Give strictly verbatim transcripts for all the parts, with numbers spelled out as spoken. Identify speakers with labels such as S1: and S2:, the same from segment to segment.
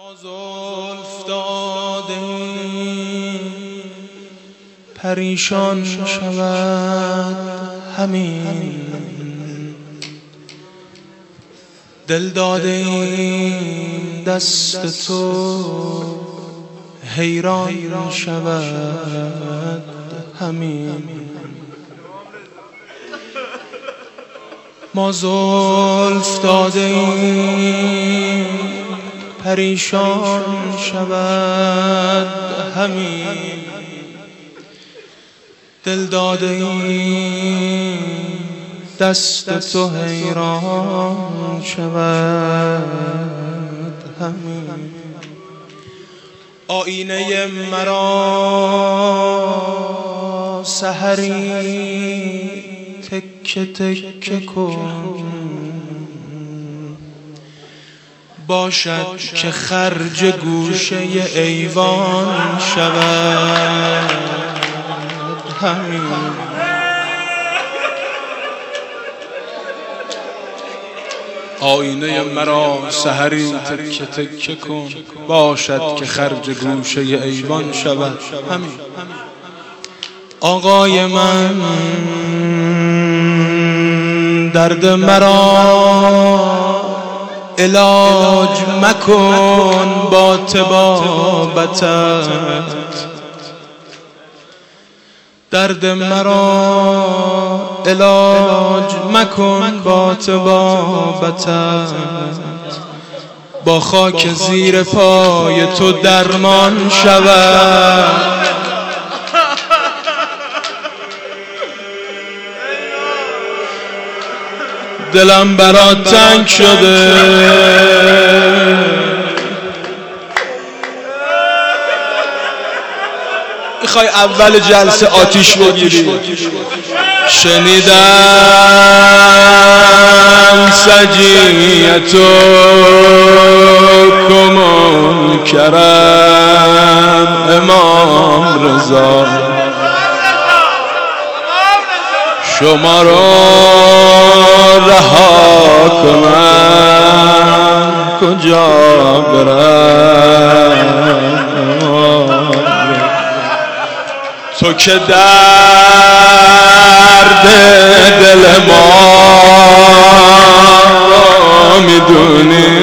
S1: ما زلف دادیم پریشان شود همین، دل دادیم دست تو حیران شود همین. ما زلف دادیم پریشان شود همین، دل دادیم دست تو حیران شود همین. آینه مرا سحری تکه تکه کن، باشد که خرج گوشه ایوان شود همین. آینه مرا سحری تکه تکه کن، باشد که خرج گوشه ایوان شود همین. آقای من درد مرا علاج مکن با طبابتت، درد مرا علاج مکن با طبابتت، با خاک زیر پای تو درمان شود. دلم برات تنگ شده، میخوای اول جلسه آتیش بگیری؟ شنیدم سجیتو کمون کرم امام رضا، شما رو رها کنم کجا برم؟ تو که درد دل ما میدونی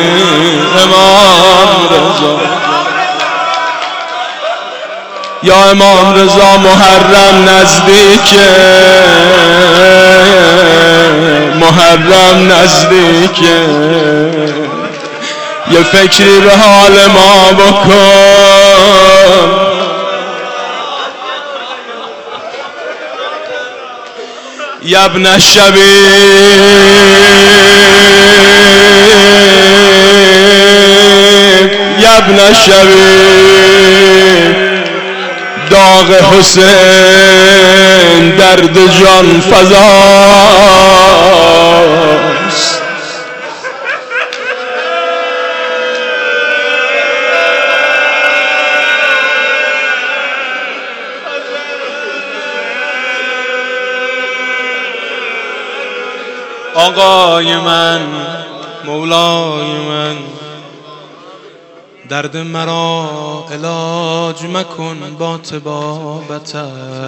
S1: امام رضا. یا امام رضا محرم نزدیکه، محرم نزدیکه، یه فکری به حال ما بکن. یا ابن الشبیب، یا ابن الشبیب، داغ حسین درد جان فزاست. آقای من مولای من درد مرا علاج مکن با طبابتت،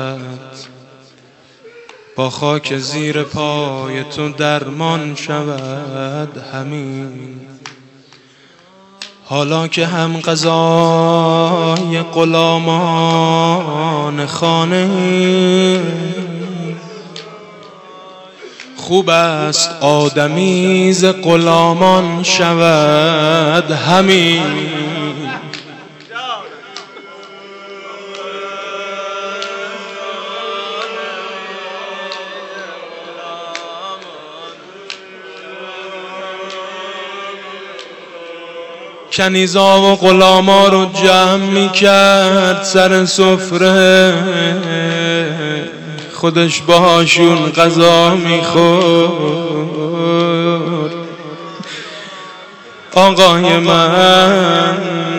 S1: با خاک زیر پای تو درمان شود همین. حالا که هم قضای غلامان خانه خوب است آدمی ز غلامان شود همین. کنیزا و غلاما رو جمع می کرد سر سفره، خودش باهاشون غذا میخورد. آقای من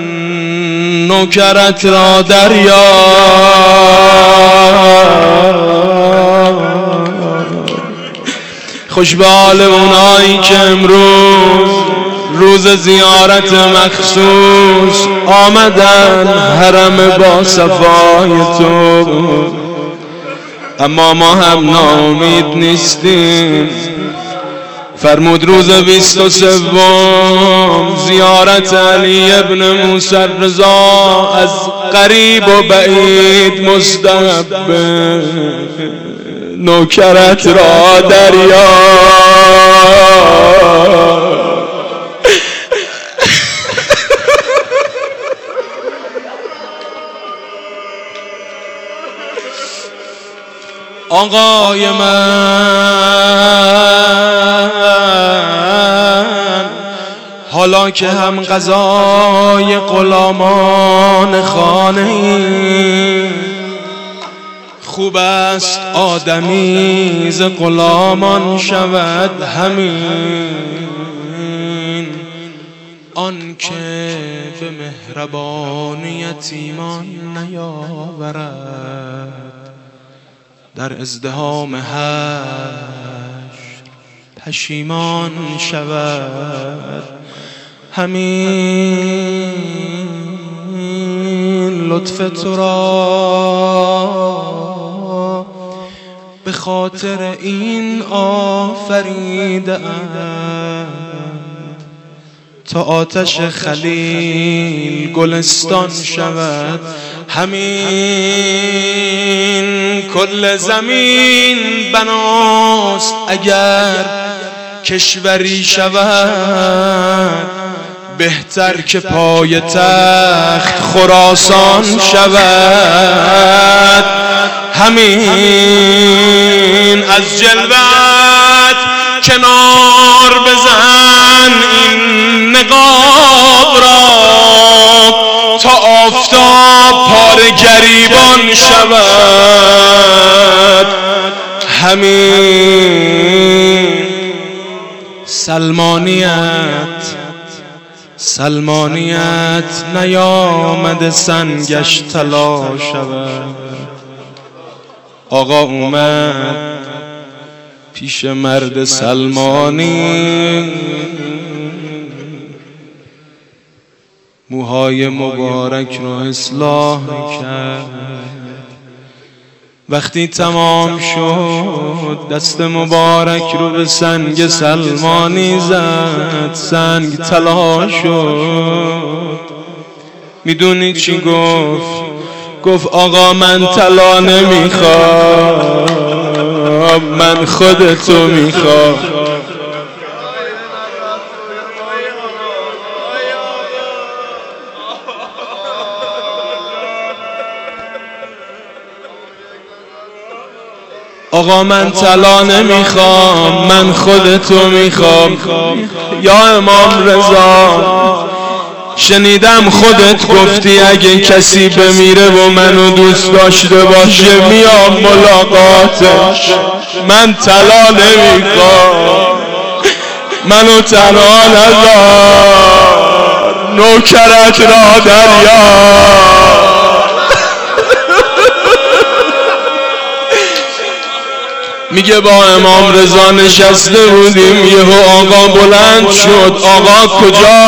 S1: نوکرت را دریاب، خوش به حال اونایی که امروز روز زیارت مخصوص آمدن حرم با صفای تو، اما ما هم ناامید نیستیم. فرمود روز بیست و سوم زیارت علی ابن موسی رضا از قریب و بعید مستحب، نوکرت را دریا آقای من، حالا که هم قضای غلامان خانه ای، خوب است آدمی ز غلامان شود همین، آن که به مهربان یتیمان نیاورد در ازدحام حشر پشیمان شود همین. لطف تو را به خاطر این آفریده‌ام تا آتش خلیل گلستان شود همین. کل زمین بناست اگر کشوری شود، بهتر که پای تخت خراسان شود همین. از جلوت کنار بزن این نقاب را تا آفتاب پاره گریبان شود همین. سلمانیت سلمانیت نیامد سنگش طلا شود. آقا اومد پیش مرد سلمانی، موهای مبارک رو اصلاح کرد. وقتی تمام شد دست مبارک رو به سنگ سلمانی زد، سنگ طلا شد. میدونی چی گفت؟ گفت آقا من طلا نمیخوام، من خودتو میخوام. آقا من طلا نمیخوام، من خودتو میخوام. یا امام رضا شنیدم خودت گفتی اگه کسی بمیره و منو دوست داشته باشه میام ملاقاتش. من طلا نمیخوام، منو تنها نذار، نوکرت را دریا. میگه با امام رضا نشسته بودیم، یهو آقا بلند شد. آقا کجا؟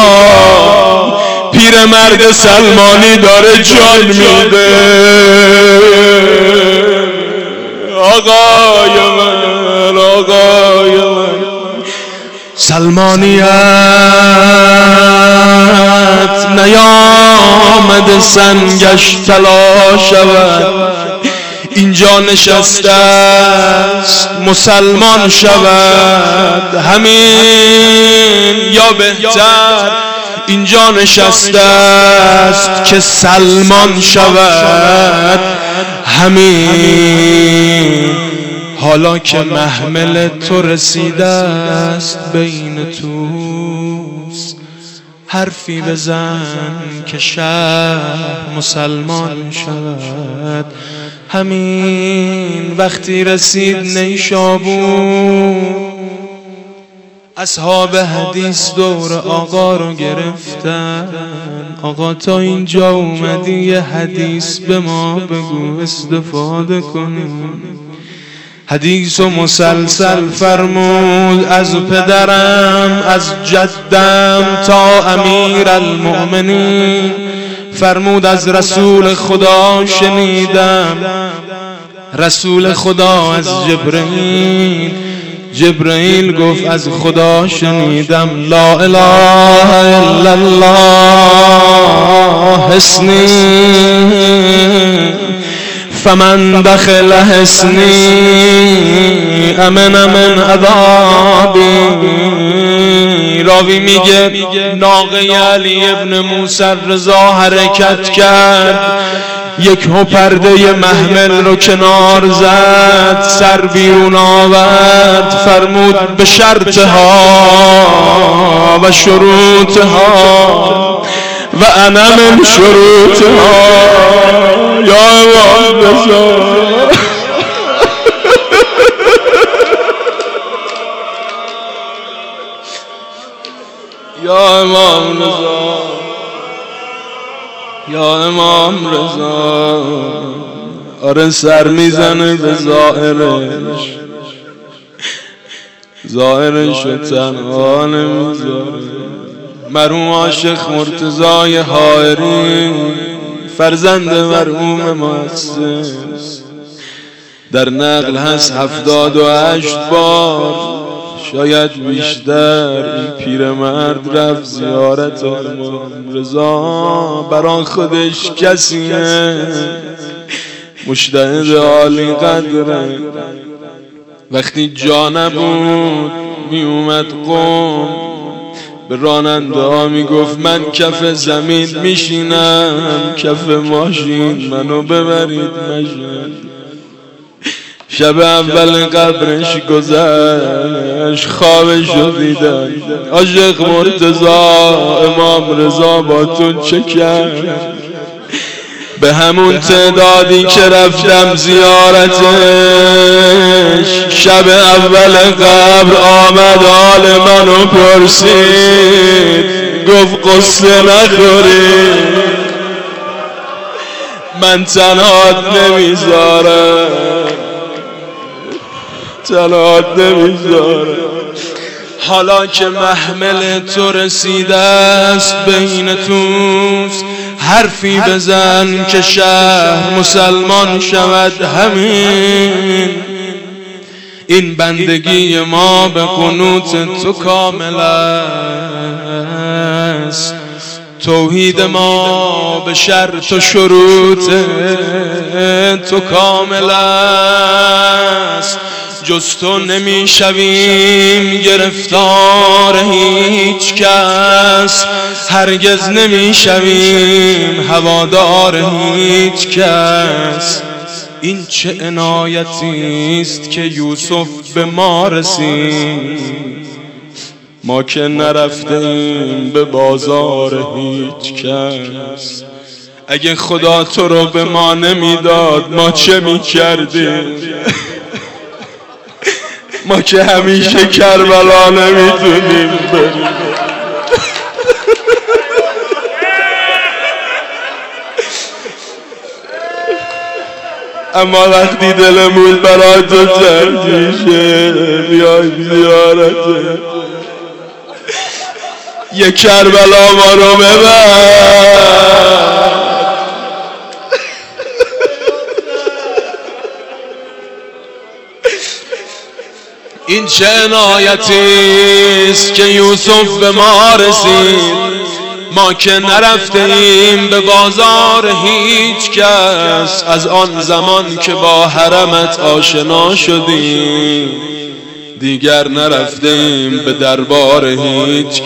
S1: پیرمرد سلمانی داره جان میده. آقای من، آقای من. سلمانیت نیامد سنگش طلا شود، اینجا نشسته است مسلمان شود همین. یا بهتر اینجا نشسته است که سلمان شود همین. حالا که محمل تو رسیده است بین توست، حرفی بزن که شهر مسلمان شود همین. وقتی رسید نیشابور، اصحاب حدیث دور آقا رو گرفتن. آقا تا اینجا اومدی یه حدیث به ما بگو استفاده کنیم. حدیث و مسلسل فرمود از پدرم از جدم تا امیر المؤمنین، فرمود از رسول خدا شنیدم، رسول خدا از جبرئیل، جبرئیل گفت از خدا شنیدم لا اله الا الله حصنی فمن دخل حصنی امن من عذابی. راوی میگه ناقه علی ابن موسی رضا حرکت کرد، یک هو پرده محمل رو کنار زد، سر بیرون آورد، فرمود به شرطها و شروطها و انا من شروطها. یا امام رضا یا امام رضا یا امام رضا. آره سر میزنه به ظاهرش، ظاهرش رو تنها نمیذاره. مرحوم عاشق مرتضای حائری فرزند مرحوم مؤسس، در نقل هست هفتاد و هشت بار شاید بیشتر این پیرمرد رفت زیارت امام رضا. بران خودش کسیه، مجتهد عالی قدره. وقتی جا نبود می اومد قم، به راننده ها می گفت من کف زمین میشینم، کف ماشین منو ببرید ماشین. شب اول قبرش گذشت، خوابشو دیدن، عاشق مرتضا امام رضا با تو چه کرد؟ به همون تعدادی که رفتم زیارتش، شب اول قبر آمد حال منو پرسید، گفت قصه نخوری من تنهات نمیذارم، تنهات نمیذارم. حالا که محمل تو رسیده است بین توست، حرفی بزن که شهر مسلمان شود. همین این بندگی ما به قنوت تو کامل است، توحید ما به شرط و شروط تو کامل است. جز تو نمیشویم گرفتار هیچ کس، هرگز نمیشویم هوادار هیچ کس. این چه عنایتی است که یوسف به ما رسید، ما که نرفتیم به بازار هیچ کس. اگه خدا تو رو به ما نمیداد ما چه میکردیم؟ ما که همیشه کربلا نمیتونیم بریم. اما وقتی دلمون برای تو تنگ میشه بیایم زیارته، یه کربلا ما رو ببر. این چه عنایتی است که یوسف به ما رسید، ما که نرفتیم به بازار هیچ کس. از آن زمان که با حرمت آشنا شدیم دیگر نرفتیم به دربار هیچ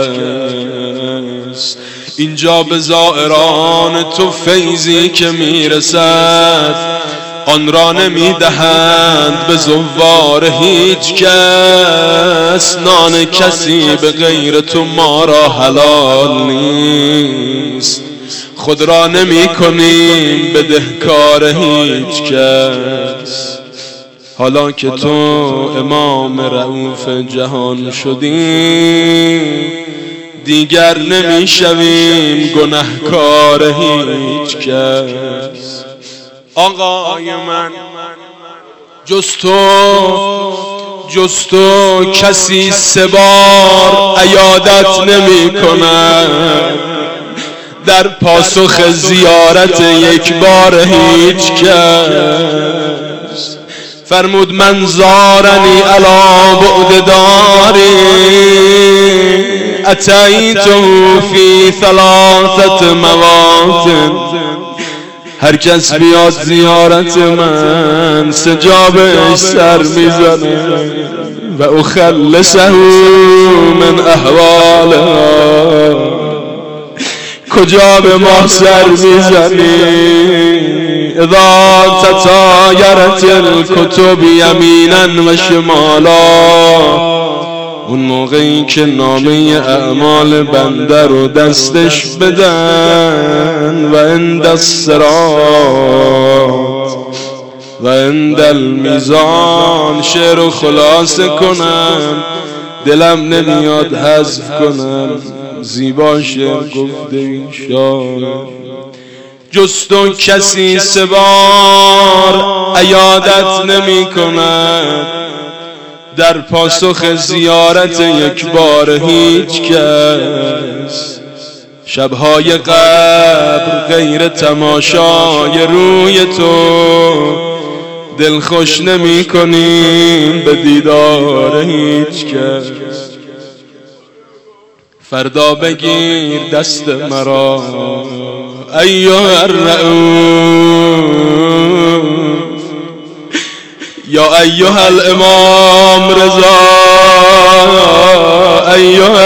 S1: کس. اینجا به زائران تو فیضی که میرسد، آن را نمیدهند به زوار هیچ کس. نان کسی به غیر تو ما را حلال نیست، خود را نمی کنیم به دهکار هیچ کس. حالا که تو امام رؤوف جهان شدی، دیگر نمی شویم گنهکار هیچ کس. آقای من جز تو جز تو کسی سه بار عیادت نمی کند، در پاسخ زیارت یک بار هیچ کس. فرمود من زارنی علی بعد داری اتیته فی ثلاثت مواطن، هر کس بیاد زیارت من سجابش سر میزنه و اخلصه من احوالها. کجا به ما سر میزنی؟ اذا تطایرت الکتب یمینا و شمالا، اون موقعی که نامه اعمال بنده رو دستش بدن و عند الصراط و عند المیزان شعر رو خلاصه کنم، دلم نمیاد حذف کنم، زیباشه گفته این شاعر. جز تو کسی سه بار عیادت نمی کند، در پاسخ زیارت یک بار هیچ کس. شبهای قبر غیر تماشای روی تو، دل خوش نمی کنیم به دیدار هیچ کس. فردا بگیر دست مرا ایها الرؤوف، یا ایها الامام رضا، ایها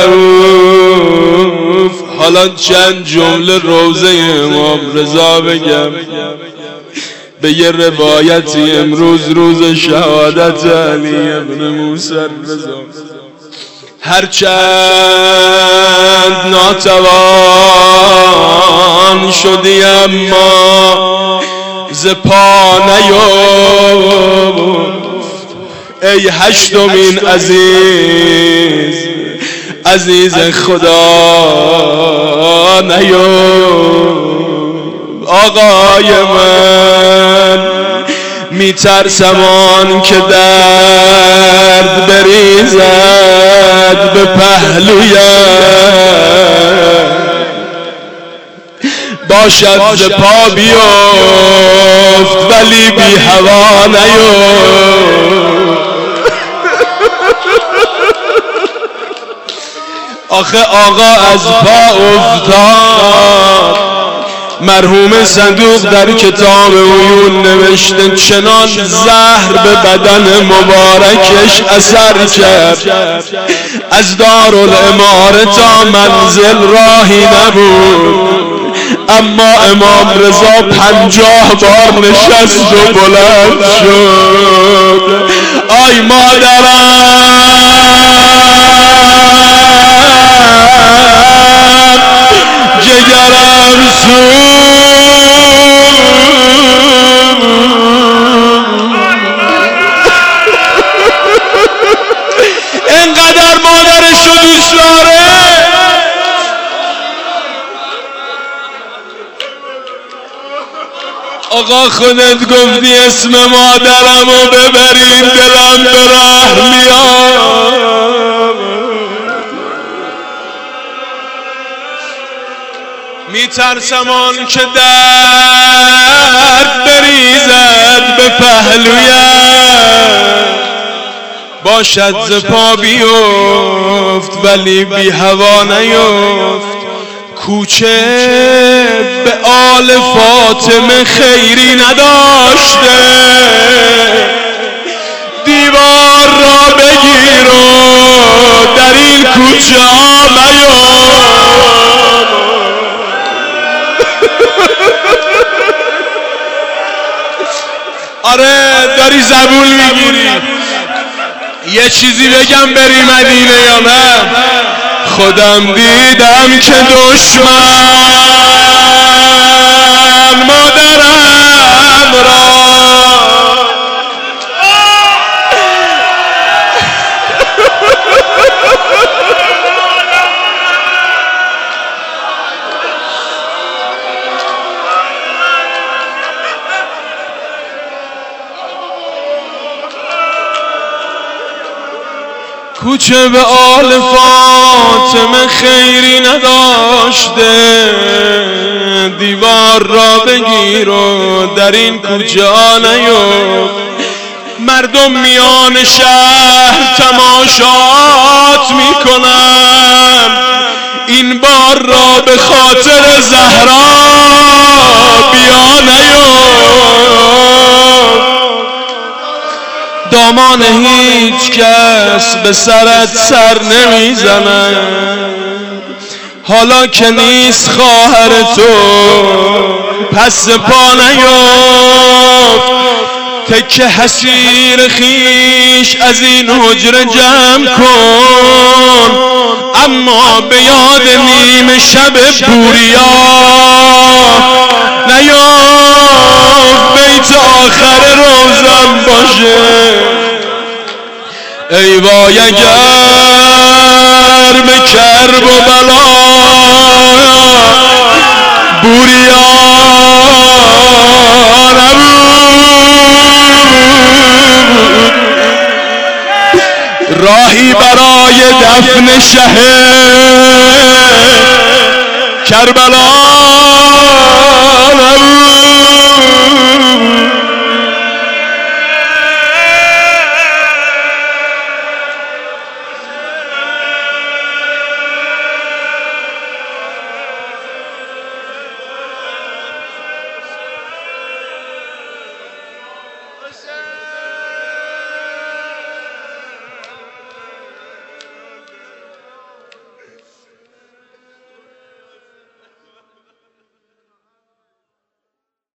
S1: الرؤوف. حالا چند جمله روضه امام رضا بگم. به یه روایتی امروز روز شهادت علی ابن موسی رضا، هرچند ناتوان شدی اما ز پا نیفت، ای هشتمین عزیز عزیز خدا نیفت. آقای من میترسم آن که درد بریزد به پهلویم، باشد ز پا بیفت ولی بی هوا نیفت. آخه آقا از پا افتاد، مرحوم صندوق در کتاب عیون نوشته چنان زهر به بدن مبارکش اثر کرد، از دارالاماره تا منزل راهی نبود، اما امام رضا پنجاه بار نشست و بلند شد. آی مادرم جگرم سوخت، اینقدر مادرش رو دوست داره. آقا خودت گفتی اسم مادرم رو ببرین دلم به رحم میاد. میترسم آن که درد بریزد به پهلویم، باشد ز پا بیفت ولی بی هوا نیفت. کوچه به آل فاطمه خیری نداشته، دیوار را بگیر و در این کوچه ها میفت. آره داری زبون میگیری. یه چیزی بگم بری مدینه یا نه؟ خودم دیدم که دشمن مادرم را کوچه به آل فاطمه خیری نداشته، دیوار را بگیر و در این کوچه آنیو. مردم میان شهر تماشات میکنن، این بار را به خاطر زهرا بیا نیو. دامان هیچ کس به سرت سر نمیزنه، حالا که نیست خواهر تو پس پا نیفت. تکه حسیر خیش از این حجره جمع کن، اما به یاد نیم شب بوریا نیفت. بیت آخر روزم باشه. ای وای اگر به کرب و بلا بوریا راهی برای دفن شه کربلا نبود.